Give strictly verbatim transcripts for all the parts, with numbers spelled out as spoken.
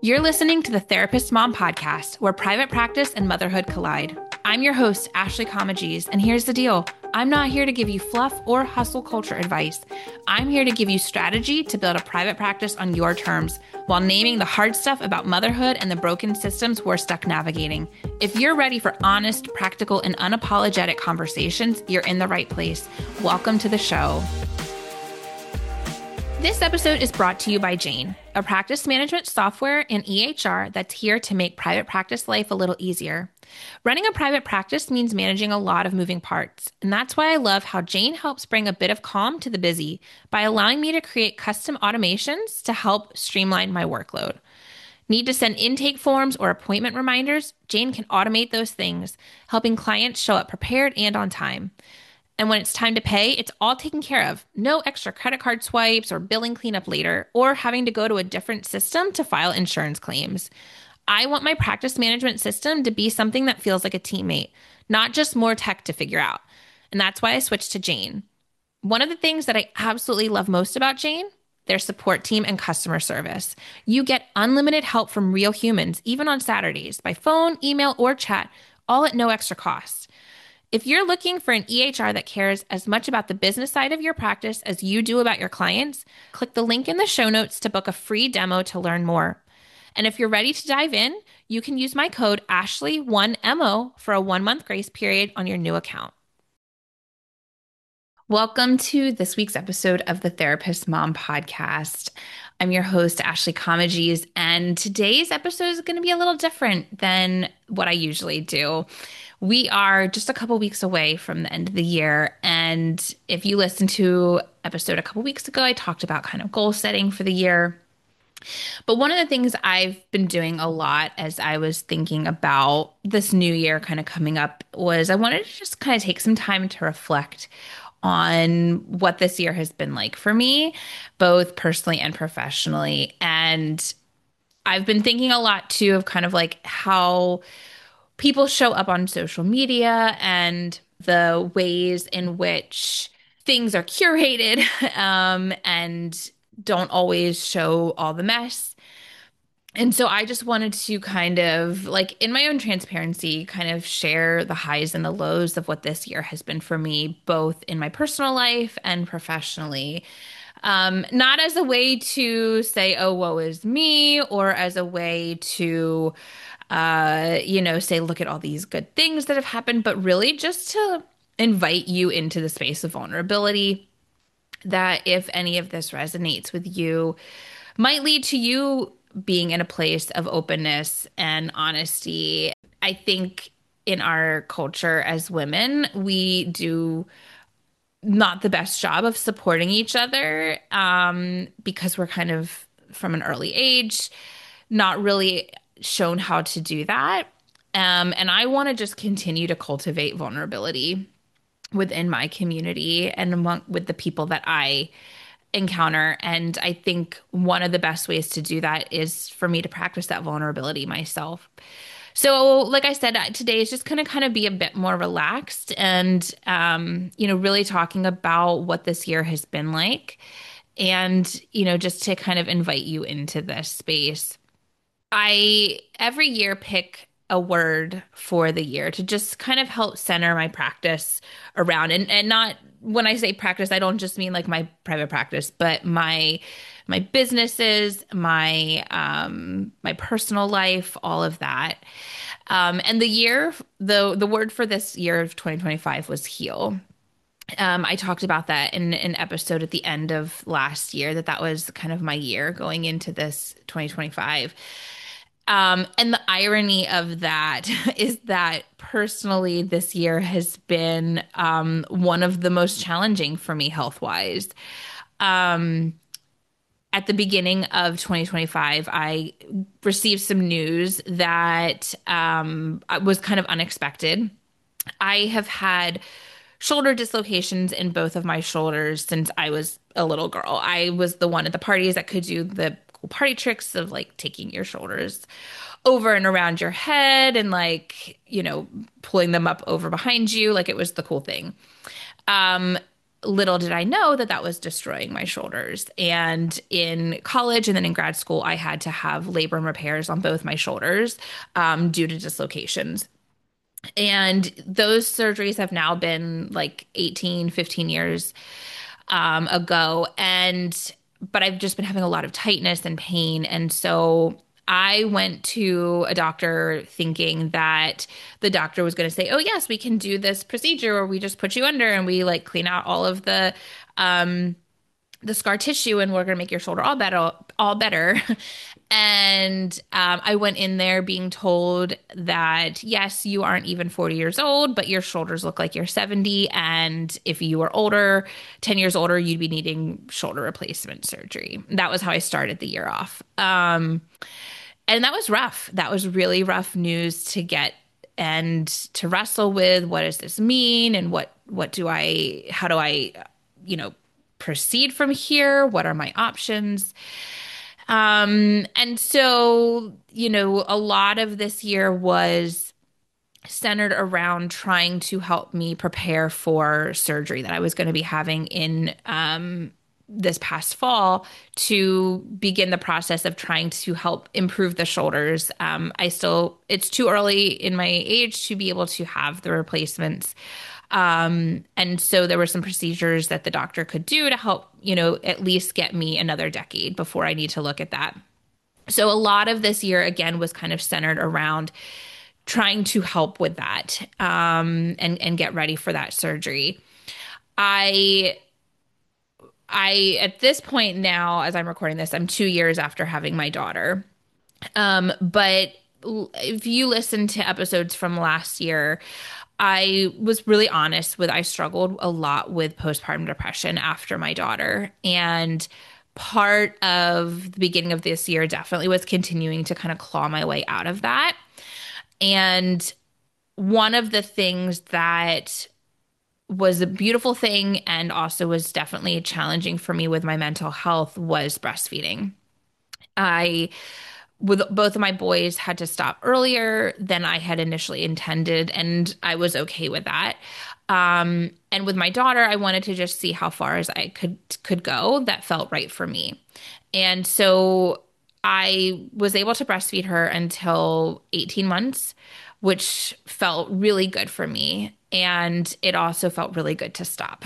You're listening to the Therapist Mom Podcast, where private practice and motherhood collide. I'm your host, Ashley Comegys, and here's the deal. I'm not here to give you fluff or hustle culture advice. I'm here to give you strategy to build a private practice on your terms while naming the hard stuff about motherhood and the broken systems we're stuck navigating. If you're ready for honest, practical, and unapologetic conversations, you're in the right place. Welcome to the show. This episode is brought to you by Jane, a practice management software and E H R that's here to make private practice life a little easier. Running a private practice means managing a lot of moving parts, and that's why I love how Jane helps bring a bit of calm to the busy by allowing me to create custom automations to help streamline my workload. Need to send intake forms or appointment reminders? Jane can automate those things, helping clients show up prepared and on time. And when it's time to pay, it's all taken care of. No extra credit card swipes or billing cleanup later, or having to go to a different system to file insurance claims. I want my practice management system to be something that feels like a teammate, not just more tech to figure out. And that's why I switched to Jane. One of the things that I absolutely love most about Jane, their support team and customer service. You get unlimited help from real humans, even on Saturdays, by phone, email, or chat, all at no extra cost. If you're looking for an E H R that cares as much about the business side of your practice as you do about your clients, click the link in the show notes to book a free demo to learn more. And if you're ready to dive in, you can use my code Ashley one M O for a one-month grace period on your new account. Welcome to this week's episode of the Therapist Mom Podcast. I'm your host, Ashley Comegys, and today's episode is going to be a little different than what I usually do. We are just a couple weeks away from the end of the year, and if you listened to episode a couple weeks ago, I talked about kind of goal setting for the year. But one of the things I've been doing a lot as I was thinking about this new year kind of coming up was I wanted to just kind of take some time to reflect on what this year has been like for me, both personally and professionally. And I've been thinking a lot too of kind of like how people show up on social media and the ways in which things are curated um, and don't always show all the mess. And so I just wanted to kind of, like, in my own transparency, kind of share the highs and the lows of what this year has been for me, both in my personal life and professionally. Um, not as a way to say, oh, woe is me, or as a way to, uh, you know, say, look at all these good things that have happened, but really just to invite you into the space of vulnerability, that if any of this resonates with you, might lead to you being in a place of openness and honesty. I think in our culture as women, we do not the best job of supporting each other um, because we're kind of from an early age, not really shown how to do that. Um, and I want to just continue to cultivate vulnerability within my community and among with the people that I encounter. And I think one of the best ways to do that is for me to practice that vulnerability myself. So, like I said, today is just going to kind of be a bit more relaxed and, um, you know, really talking about what this year has been like and, you know, just to kind of invite you into this space. I every year pick a word for the year to just kind of help center my practice around and, and not when I say practice, I don't just mean like my private practice, but my my businesses, my um, my personal life, all of that. Um, and the year, the the word for this year of twenty twenty-five was heal. Um, I talked about that in an episode at the end of last year, that that was kind of my year going into this twenty twenty-five. Um, and the irony of that is that personally, this year has been um, one of the most challenging for me health-wise. Um, at the beginning of twenty twenty-five, I received some news that um, was kind of unexpected. I have had shoulder dislocations in both of my shoulders since I was a little girl. I was the one at the parties that could do the cool party tricks of like taking your shoulders over and around your head and like, you know, pulling them up over behind you. Like it was the cool thing. Um, little did I know that that was destroying my shoulders. And in college and then in grad school, I had to have labor and repairs on both my shoulders um, due to dislocations. And those surgeries have now been like eighteen, fifteen years um, ago. And, but I've just been having a lot of tightness and pain. And so I went to a doctor thinking that the doctor was going to say, oh, yes, we can do this procedure where we just put you under and we like clean out all of the, um, the scar tissue and we're going to make your shoulder all better, all better. And um, I went in there being told that, yes, you aren't even forty years old, but your shoulders look like you're seventy. And if you were older, ten years older, you'd be needing shoulder replacement surgery. That was how I started the year off. Um, and that was rough. That was really rough news to get and to wrestle with. What does this mean? And what, what do I, how do I, you know, proceed from here? What are my options? Um, and so, you know, a lot of this year was centered around trying to help me prepare for surgery that I was going to be having in um, this past fall to begin the process of trying to help improve the shoulders. Um, I still, it's too early in my age to be able to have the replacements. Um, and so there were some procedures that the doctor could do to help, you know, at least get me another decade before I need to look at that. So a lot of this year, again, was kind of centered around trying to help with that um, and, and get ready for that surgery. I, I, at this point now, as I'm recording this, I'm two years after having my daughter. Um, but if you listen to episodes from last year, I was really honest with I struggled a lot with postpartum depression after my daughter. And part of the beginning of this year definitely was continuing to kind of claw my way out of that. And one of the things that was a beautiful thing and also was definitely challenging for me with my mental health was breastfeeding. I with both of my boys had to stop earlier than I had initially intended, and I was okay with that. Um, and with my daughter, I wanted to just see how far as I could could go that felt right for me. And so I was able to breastfeed her until eighteen months, which felt really good for me. And it also felt really good to stop.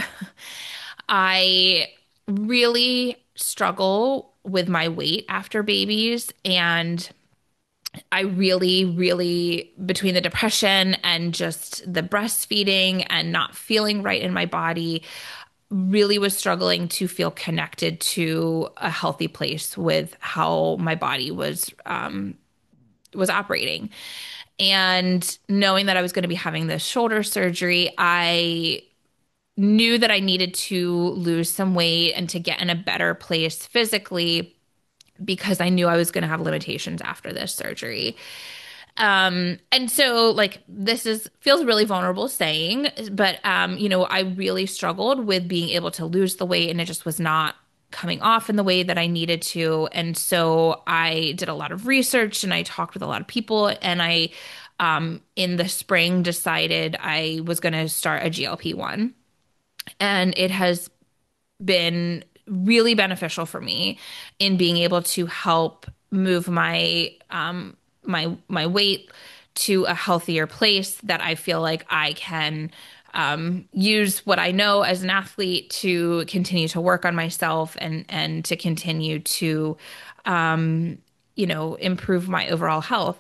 I really struggle with my weight after babies. And I really, really, between the depression and just the breastfeeding and not feeling right in my body, really was struggling to feel connected to a healthy place with how my body was um, was operating. And knowing that I was going to be having this shoulder surgery, I knew that I needed to lose some weight and to get in a better place physically because I knew I was going to have limitations after this surgery. Um, and so like this is feels really vulnerable saying, but um, you know, I really struggled with being able to lose the weight and it just was not coming off in the way that I needed to. And so I did a lot of research and I talked with a lot of people and I um in the spring decided I was going to start a G L P one. And it has been really beneficial for me in being able to help move my um my my weight to a healthier place that I feel like I can um, use what I know as an athlete to continue to work on myself and and to continue to um, you know improve my overall health.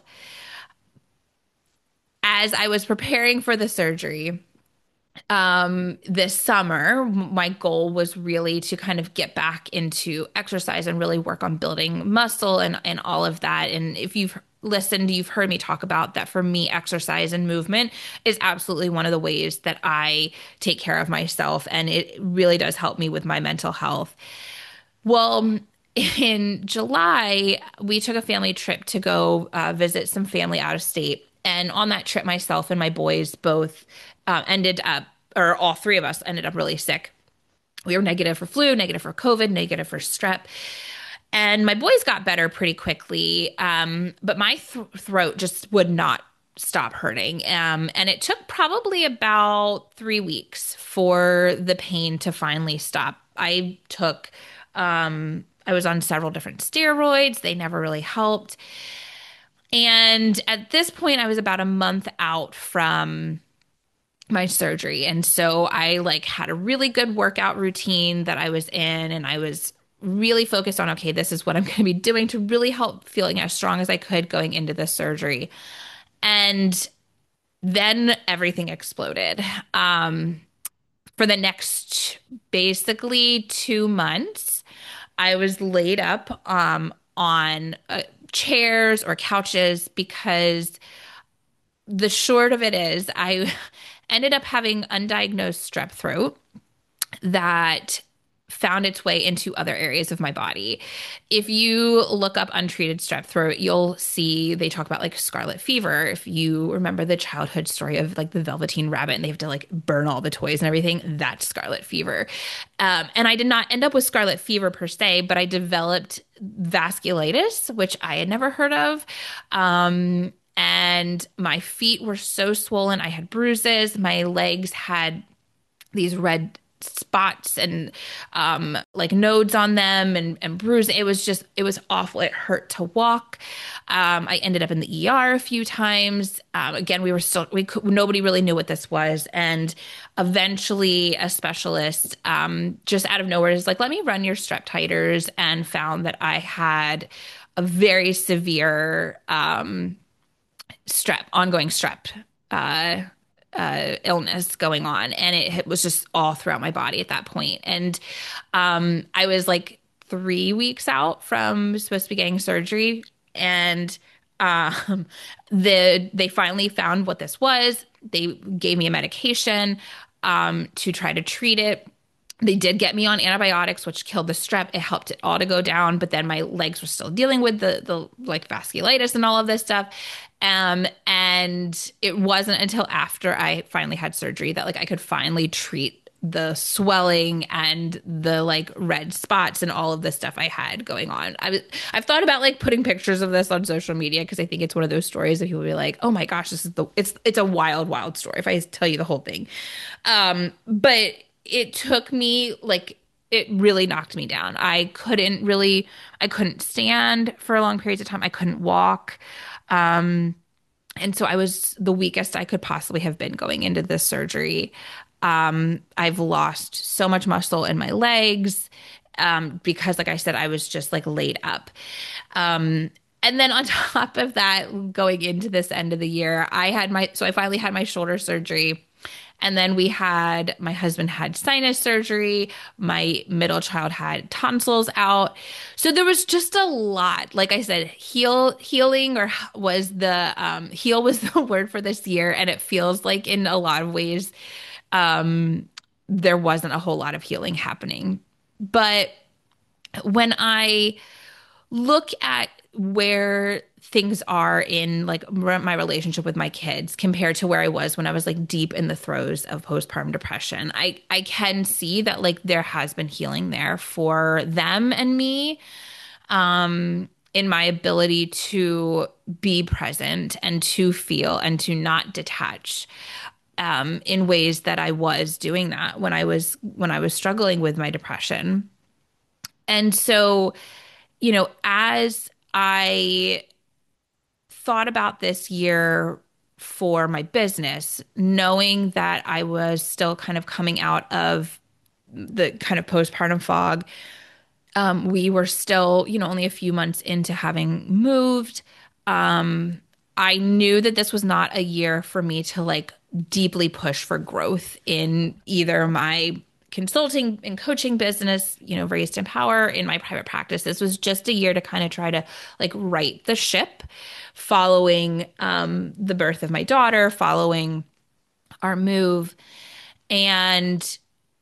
As I was preparing for the surgery, um, this summer, my goal was really to kind of get back into exercise and really work on building muscle and, and all of that. And if you've listened, you've heard me talk about that for me, exercise and movement is absolutely one of the ways that I take care of myself. And it really does help me with my mental health. Well, in July, we took a family trip to go uh, visit some family out of state. And on that trip, myself and my boys both uh, ended up, or all three of us ended up really sick. We were negative for flu, negative for COVID, negative for strep. And my boys got better pretty quickly, um, but my th- throat just would not stop hurting. Um, and it took probably about three weeks for the pain to finally stop. I took, um, I was on several different steroids. They never really helped. And at this point, I was about a month out from my surgery. And so I like had a really good workout routine that I was in, and I was really focused on, okay, this is what I'm going to be doing to really help feeling as strong as I could going into this surgery. And then everything exploded. Um, for the next basically two months, I was laid up um, on uh, chairs or couches because the short of it is I ended up having undiagnosed strep throat that found its way into other areas of my body. If you look up untreated strep throat, you'll see they talk about like scarlet fever. If you remember the childhood story of like the Velveteen Rabbit and they have to like burn all the toys and everything, that's scarlet fever. Um, and I did not end up with scarlet fever per se, but I developed vasculitis, which I had never heard of. Um, and my feet were so swollen. I had bruises. My legs had these red spots and um like nodes on them and and bruise. It was just it was awful. It hurt to walk. Um I ended up in the E R a few times. Um again, we were still we could, nobody really knew what this was, and eventually a specialist um just out of nowhere is like, let me run your strep titers, and found that I had a very severe um strep, ongoing strep uh, uh, illness going on. And it, it was just all throughout my body at that point. And um, I was like three weeks out from supposed to be getting surgery. And um, the they finally found what this was. They gave me a medication um, to try to treat it. They did get me on antibiotics, which killed the strep. It helped it all to go down, but then my legs were still dealing with the the like vasculitis and all of this stuff. Um, and it wasn't until after I finally had surgery that like I could finally treat the swelling and the like red spots and all of the stuff I had going on. I was, I've thought about like putting pictures of this on social media because I think it's one of those stories that people will be like, "Oh my gosh, this is the it's it's a wild, wild story." If I tell you the whole thing, um, but it took me like it really knocked me down. I couldn't really, I couldn't stand for long periods of time. I couldn't walk. Um, and so I was the weakest I could possibly have been going into this surgery. Um, I've lost so much muscle in my legs um, because, like I said, I was just like laid up. Um, and then on top of that, going into this end of the year, I had my, so I finally had my shoulder surgery. And then we had, my husband had sinus surgery. My middle child had tonsils out. So there was just a lot. Like I said, heal, healing or was the, um, heal was the word for this year. And it feels like in a lot of ways, um, there wasn't a whole lot of healing happening. But when I look at where things are in like my relationship with my kids compared to where I was when I was like deep in the throes of postpartum depression, I I can see that like there has been healing there for them and me, um in my ability to be present and to feel and to not detach um in ways that I was doing that when I was when I was struggling with my depression. And so, you know, as I thought about this year for my business, knowing that I was still kind of coming out of the kind of postpartum fog, um, we were still, you know, only a few months into having moved. Um, I knew that this was not a year for me to like deeply push for growth in either my consulting and coaching business, you know, Raised to Empower in my private practice. This was just a year to kind of try to like right the ship following um, the birth of my daughter, following our move. And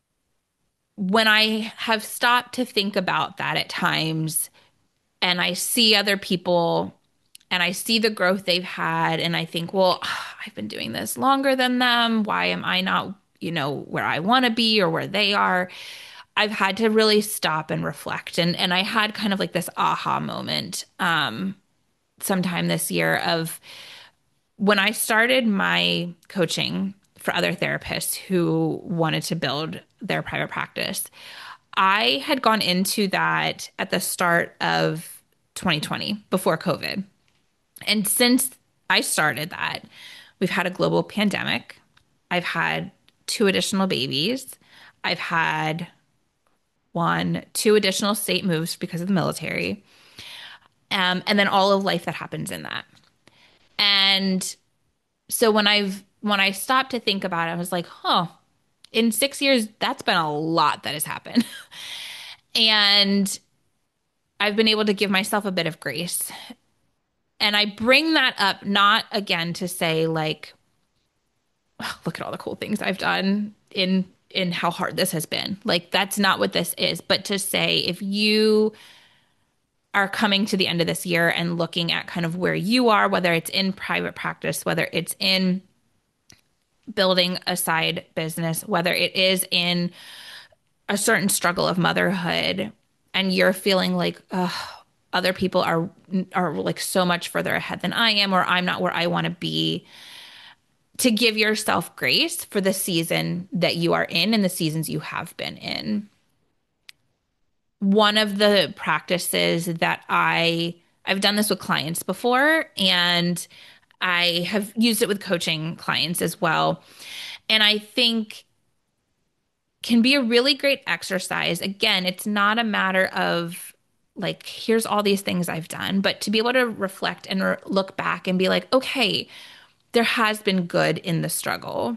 when I have stopped to think about that at times, and I see other people and I see the growth they've had, and I think, well, I've been doing this longer than them. Why am I not, you know, where I want to be or where they are? I've had to really stop and reflect. And and I had kind of like this aha moment um sometime this year of when I started my coaching for other therapists who wanted to build their private practice, I had gone into that at the start of twenty twenty before COVID. And since I started that, we've had a global pandemic. I've had two additional babies. I've had one, two additional state moves because of the military, um, and then all of life that happens in that. And so when I've when I stopped to think about it, I was like, huh, in six years, that's been a lot that has happened. And I've been able to give myself a bit of grace. And I bring that up not again to say like, oh, look at all the cool things I've done in in how hard this has been. Like that's not what this is, but to say if you are coming to the end of this year and looking at kind of where you are, whether it's in private practice, whether it's in building a side business, whether it is in a certain struggle of motherhood, and you're feeling like, ugh, other people are are like so much further ahead than I am, or I'm not where I want to be, to give yourself grace for the season that you are in and the seasons you have been in. One of the practices that I I've done this with clients before, and I have used it with coaching clients as well. And I think can be a really great exercise. Again, it's not a matter of like, here's all these things I've done, but to be able to reflect and re- look back and be like, okay, there has been good in the struggle.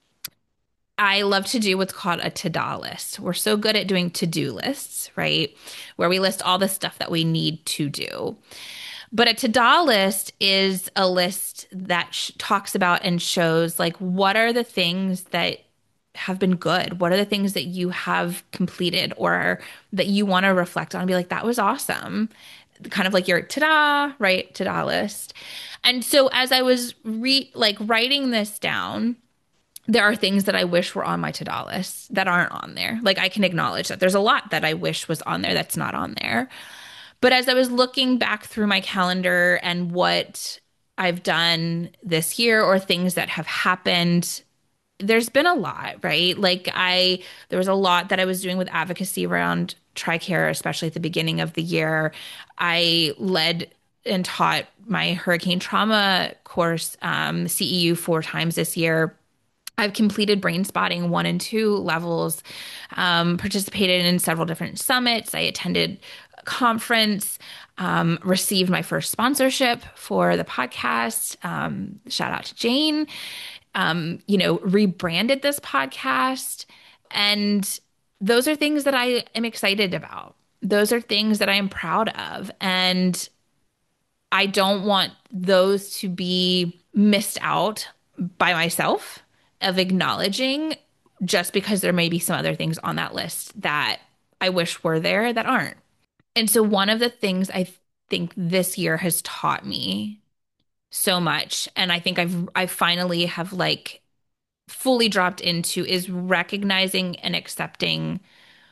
I love to do what's called a to-do list. We're so good at doing to-do lists, right? Where we list all the stuff that we need to do. But a to-do list is a list that sh- talks about and shows like what are the things that have been good? What are the things that you have completed or that you want to reflect on and be like, that was awesome? Kind of like your ta-da, right? To-do list. And so as I was re like writing this down, there are things that I wish were on my to-do list that aren't on there. Like I can acknowledge that there's a lot that I wish was on there that's not on there. But as I was looking back through my calendar and what I've done this year or things that have happened, there's been a lot, right? Like I, there was a lot that I was doing with advocacy around TRICARE, especially at the beginning of the year. I led and taught my hurricane trauma course, um, C E U, four times this year. I've completed brain spotting one and two levels, um, participated in several different summits. I attended a conference, um, received my first sponsorship for the podcast. Um, shout out to Jane. Um, you know, rebranded this podcast. And those are things that I am excited about. Those are things that I am proud of. And I don't want those to be missed out by myself of acknowledging just because there may be some other things on that list that I wish were there that aren't. And so one of the things I think this year has taught me so much, and I think I've I finally have like fully dropped into is recognizing and accepting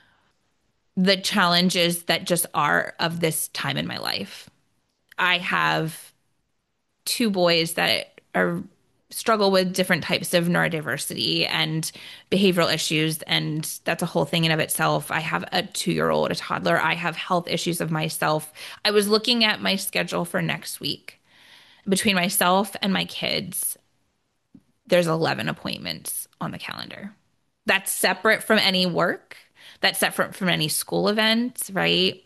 the challenges that just are of this time in my life. I have two boys that are struggle with different types of neurodiversity and behavioral issues, and that's a whole thing in of itself. I have a two-year-old, a toddler. I have health issues of myself. I was looking at my schedule for next week. Between myself and my kids, there's eleven appointments on the calendar. That's separate from any work. That's separate from any school events, right?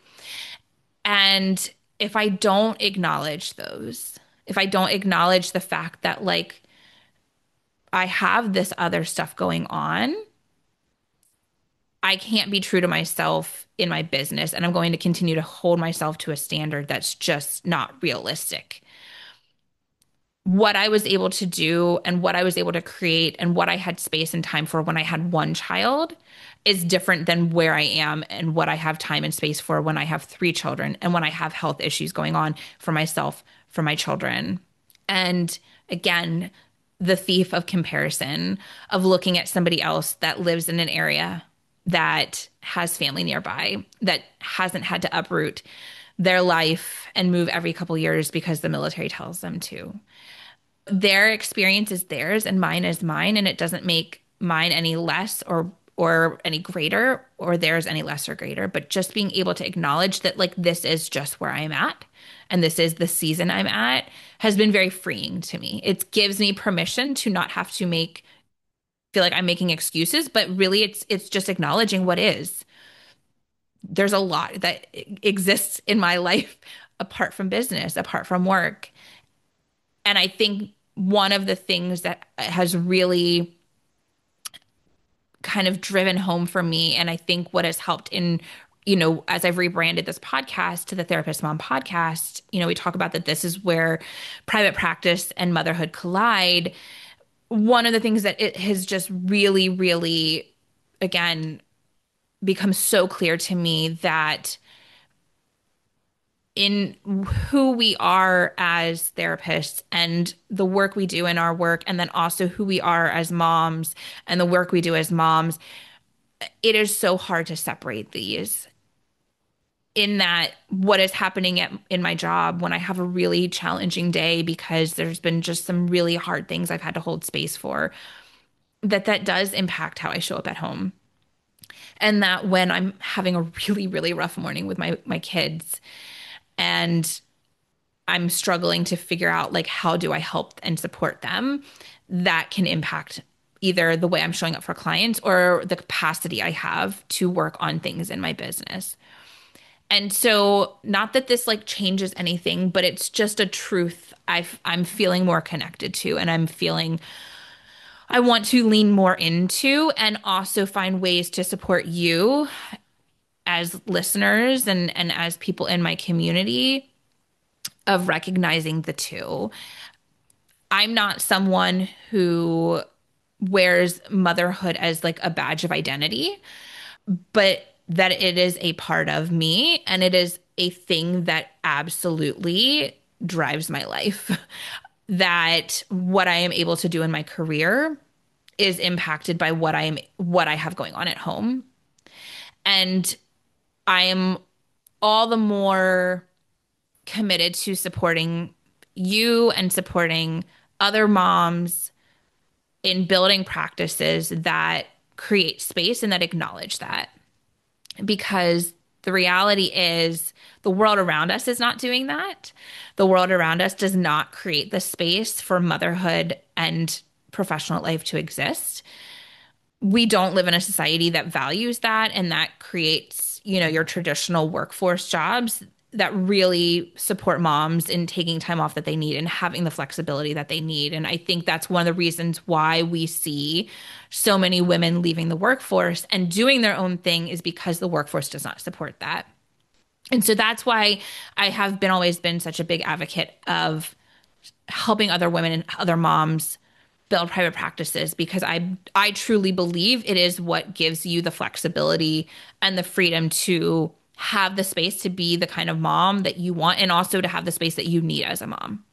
And if I don't acknowledge those, if I don't acknowledge the fact that like I have this other stuff going on, I can't be true to myself in my business. And I'm going to continue to hold myself to a standard that's just not realistic. What I was able to do and what I was able to create and what I had space and time for when I had one child is different than where I am and what I have time and space for when I have three children and when I have health issues going on for myself, for my children. And again, the thief of comparison of looking at somebody else that lives in an area that has family nearby, that hasn't had to uproot their life and move every couple years because the military tells them to. their experience is theirs and mine is mine, and it doesn't make mine any less or or any greater or theirs any less or greater, but just being able to acknowledge that like this is just where I'm at and this is the season I'm at has been very freeing to me. It gives me permission to not have to make feel like I'm making excuses, but really it's it's just acknowledging what is. There's a lot that exists in my life apart from business, apart from work. And I think one of the things that has really kind of driven home for me, and I think what has helped in, you know, as I've rebranded this podcast to the Therapist Mom podcast, you know, we talk about that this is where private practice and motherhood collide. One of the things that it has just really, really, again, become so clear to me that in who we are as therapists and the work we do in our work, and then also who we are as moms and the work we do as moms, it is so hard to separate these. In that, what is happening at, in my job when I have a really challenging day because there's been just some really hard things I've had to hold space for, that that does impact how I show up at home. And that when I'm having a really, really rough morning with my my kids and I'm struggling to figure out like how do I help and support them, that can impact either the way I'm showing up for clients or the capacity I have to work on things in my business. And so, not that this like changes anything, but it's just a truth I've, I'm feeling more connected to, and I'm feeling I want to lean more into and also find ways to support you as listeners and, and as people in my community of recognizing the two. I'm not someone who wears motherhood as like a badge of identity, but that it is a part of me and it is a thing that absolutely drives my life. That what I am able to do in my career is impacted by what I am what I have going on at home. And I am all the more committed to supporting you and supporting other moms in building practices that create space and that acknowledge that. Because the reality is the world around us is not doing that. The world around us does not create the space for motherhood and professional life to exist. We don't live in a society that values that, and that creates, you know, your traditional workforce jobs that really support moms in taking time off that they need and having the flexibility that they need. And I think that's one of the reasons why we see so many women leaving the workforce and doing their own thing is because the workforce does not support that. And so that's why I have been always been such a big advocate of helping other women and other moms build private practices, because I I truly believe it is what gives you the flexibility and the freedom to have the space to be the kind of mom that you want and also to have the space that you need as a mom.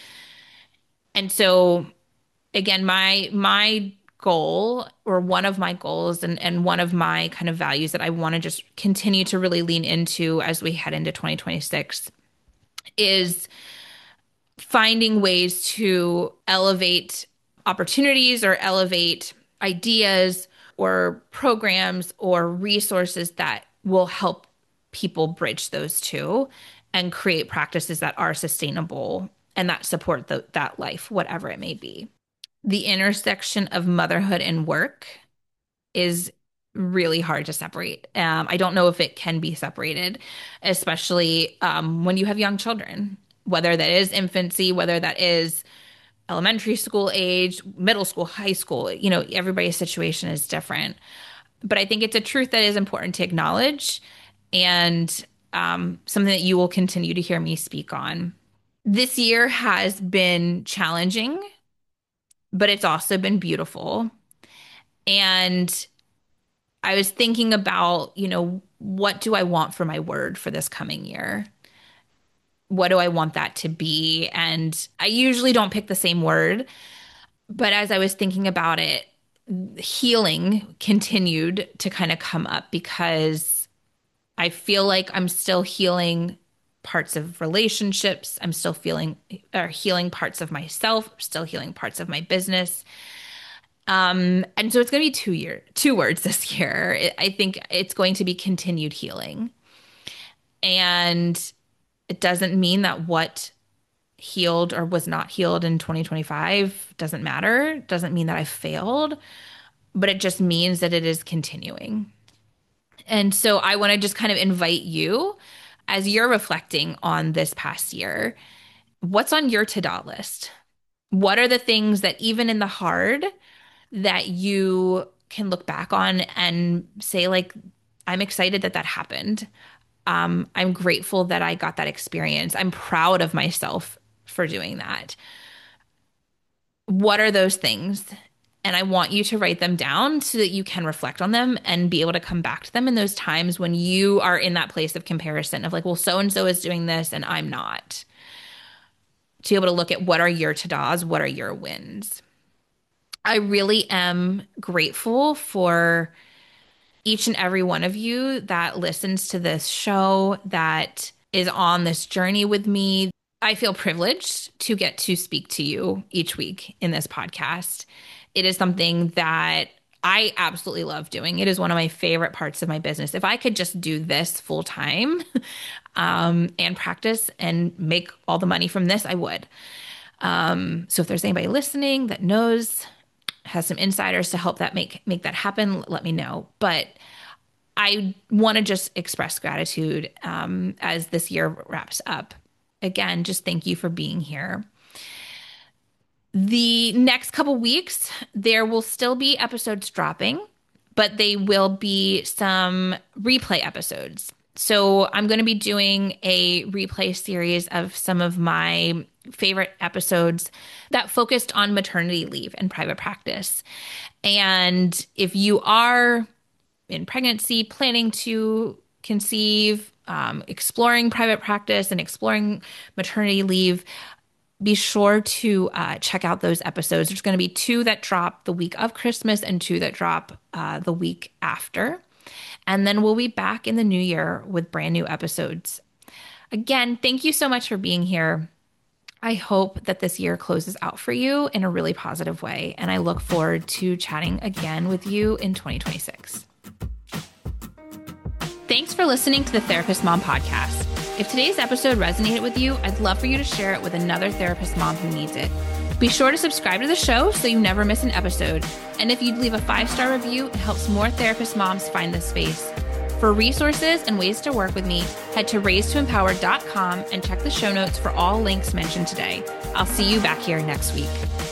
And so again, my my goal, or one of my goals, and and one of my kind of values that I want to just continue to really lean into as we head into twenty twenty-six is finding ways to elevate opportunities or elevate ideas or programs or resources that will help people bridge those two and create practices that are sustainable and that support the, that life, whatever it may be. The intersection of motherhood and work is really hard to separate. Um, I don't know if it can be separated, especially um, when you have young children, whether that is infancy, whether that is elementary school age, middle school, high school. You know, everybody's situation is different. But I think it's a truth that is important to acknowledge, and um, something that you will continue to hear me speak on. This year has been challenging, but it's also been beautiful. And I was thinking about, you know, what do I want for my word for this coming year? What do I want that to be? And I usually don't pick the same word, but as I was thinking about it, healing continued to kind of come up because I feel like I'm still healing parts of relationships. I'm still feeling or healing parts of myself, still healing parts of my business. Um, and so it's going to be two year, two words this year. I think it's going to be continued healing. And it doesn't mean that what healed or was not healed in twenty twenty-five doesn't matter. It doesn't mean that I failed, but it just means that it is continuing. And so I want to just kind of invite you as you're reflecting on this past year, what's on your to-do list? What are the things that even in the hard that you can look back on and say, like, I'm excited that that happened. Um, I'm grateful that I got that experience. I'm proud of myself for doing that. What are those things? And I want you to write them down so that you can reflect on them and be able to come back to them in those times when you are in that place of comparison of like, well, so-and-so is doing this and I'm not. To be able to look at what are your to-dos, what are your wins. I really am grateful for each and every one of you that listens to this show, that is on this journey with me. I feel privileged to get to speak to you each week in this podcast. It is something that I absolutely love doing. It is one of my favorite parts of my business. If I could just do this full time um, and practice and make all the money from this, I would. Um, so if there's anybody listening that knows, has some insiders to help that make make that happen, let me know. But I want to just express gratitude um, as this year wraps up. Again, just thank you for being here. The next couple weeks, there will still be episodes dropping, but they will be some replay episodes. So I'm going to be doing a replay series of some of my favorite episodes that focused on maternity leave and private practice. And if you are in pregnancy, planning to conceive, um, exploring private practice and exploring maternity leave, be sure to uh, check out those episodes. There's going to be two that drop the week of Christmas and two that drop uh, the week after. And then we'll be back in the new year with brand new episodes. Again, thank you so much for being here. I hope that this year closes out for you in a really positive way. And I look forward to chatting again with you in twenty twenty-six. Thanks for listening to the Therapist Mom Podcast. If today's episode resonated with you, I'd love for you to share it with another therapist mom who needs it. Be sure to subscribe to the show so you never miss an episode. And if you'd leave a five-star review, it helps more therapist moms find this space. For resources and ways to work with me, head to raise to empower dot com and check the show notes for all links mentioned today. I'll see you back here next week.